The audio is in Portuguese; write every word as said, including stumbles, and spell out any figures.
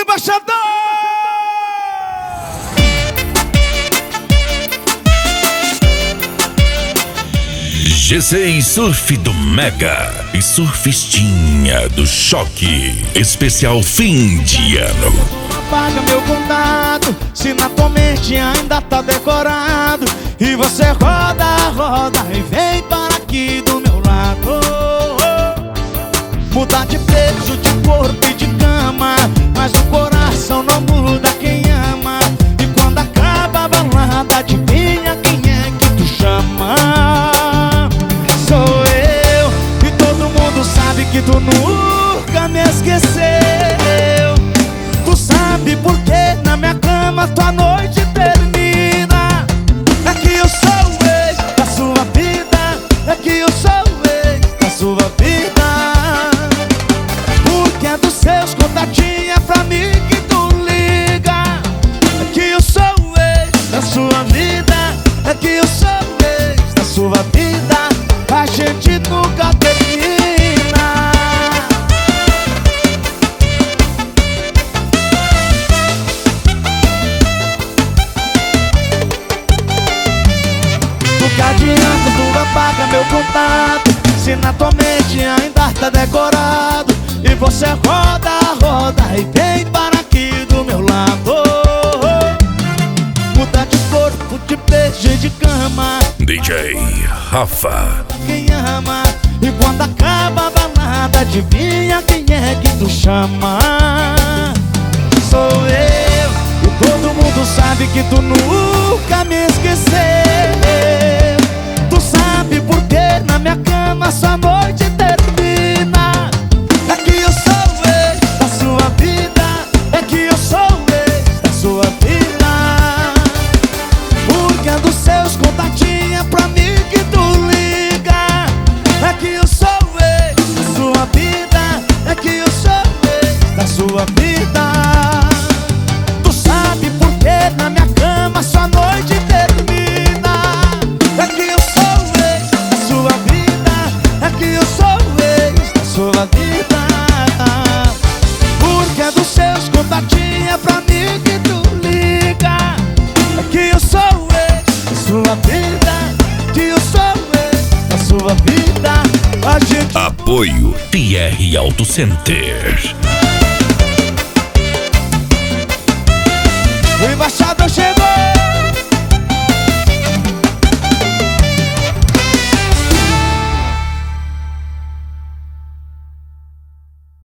embaixador! G seis Surf do Mega e Surfistinha do Choque. Especial fim de ano. Apaga meu contato, se na tua mente ainda tá decorado. E você roda, roda e vem para aqui do meu lado. Muda de beijo, de corpo e de cama, mas o coração não muda quem ama. E quando acaba a balada, adivinha quem é que tu chama? Sou eu, e todo mundo sabe que tu nunca me esqueceu. Tu sabe por que na minha cama tua noite termina. É que eu sou o ex da sua vida, é que eu sou o ex da sua vida. Porque é dos seus contatinhos, é pra mim que tu liga. É que eu sou o ex da sua vida, é que eu sou o ex da sua vida. A gente nunca termina. Do que adianta tu apaga meu contato, se na tua mente ainda tá decorado. E você roda, roda e vem para aqui do meu lado. Muda de corpo, de beijo e de cama. D J Rafa. Quem ama, e quando acaba a balada, adivinha quem é que tu chama? Sou eu, e todo mundo sabe que tu nunca me esqueceu. Tu sabe por que na minha cama essa noite termina. É que eu sou o ex da sua vida, é que eu sou o ex da sua vida. Porque é dos seus contatinhos, é pra mim que tu liga. É que eu sou o ex da sua vida, é que eu sou o ex da sua vida. Tu sabe por que na minha cama sua noite termina. É que eu sou o ex da sua vida, é que eu sou o ex da sua vida. Porque é dos seus contatinhos, é pra mim que tu liga. É que eu sou o ex da sua vida, que eu sou o ex da sua vida. A gente... Apoio T R Auto Center.